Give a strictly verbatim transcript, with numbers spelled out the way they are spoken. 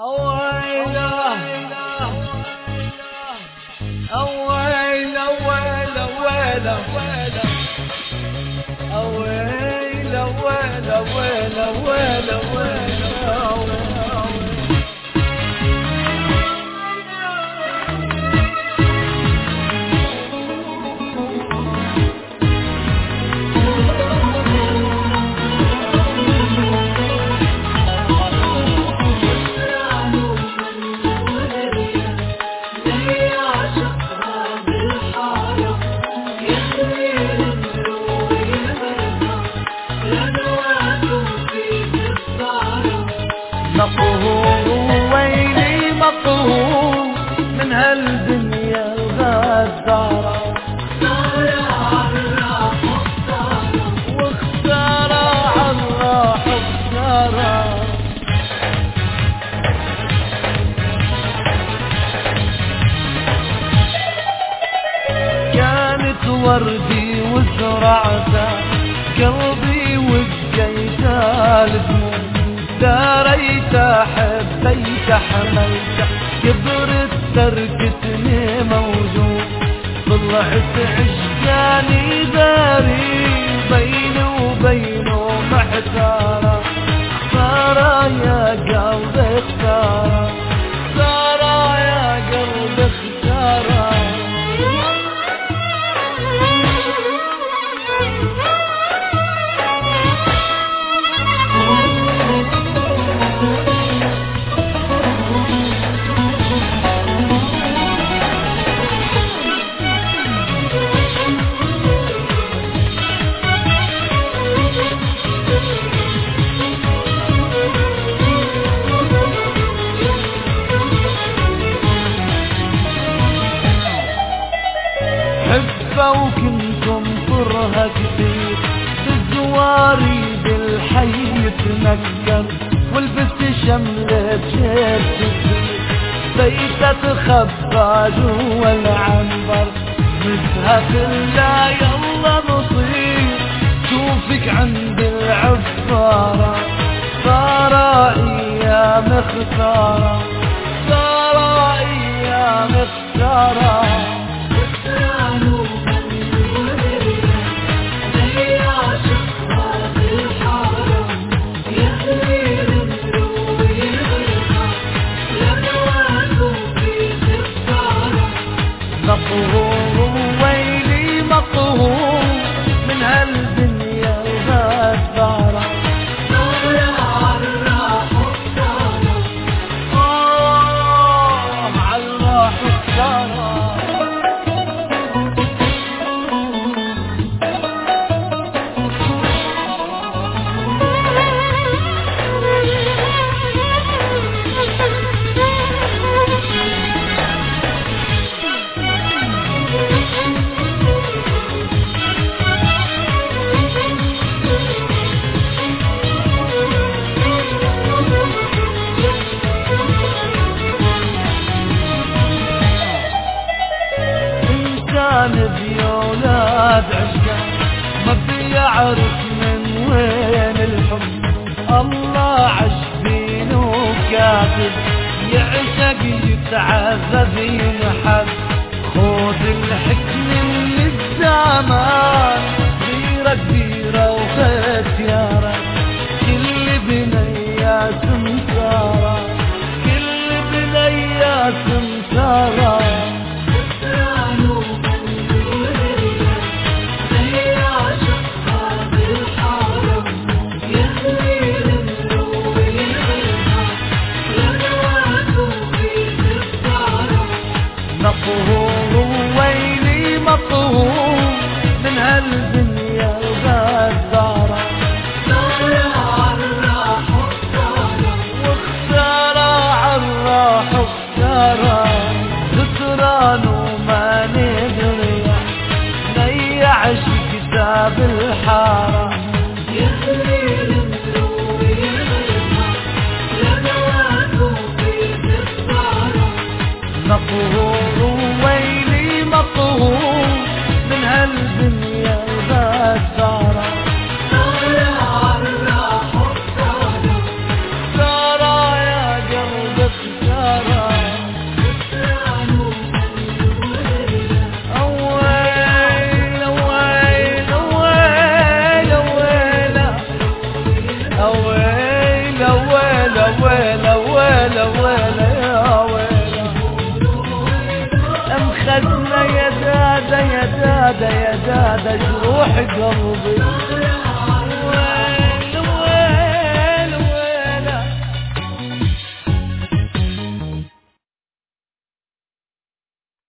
أويلا أويلا ويلا ويلا ويلا أويلا ويلا ويلا ويلا ويلا مقهور ويلي مقهور من هالدنيا الغدارة، وخسارة عالراح وخسارة. كانت وردي وزرعتها قلبي وبقيتها الدموع، داريت حبيت حملت كبرت تركتني موجود، طلعت عشقاني داري بيني وبينه محتارة، خسارة يا قلبي خسارة، خسارة يا قلبي خسارة. حبة وكنتم كرها كثير، بالزواري بالحي تنكر، ولبست شملة جيت بيت اتخبى جوا العنبر، مسها كلها يلا نصير شوفك عند العبارة، خسارة ايام خسارة، خسارة ايام خسارة. مقهور ويلي مقهور من هالدنيا الغدارة، آه عالراح وخسارة. كان بيولاد عشقان ما بيعرف من وين الحب، الله عشبين وكاتب يعشق يتعذب ينحب، خذ الحكم من الزمان غيرة كبيرة وختيارة، كل بنيات مسارة، كل بنيات مسارة. مقهور دادا يا دادا يا دادا جروح قلبي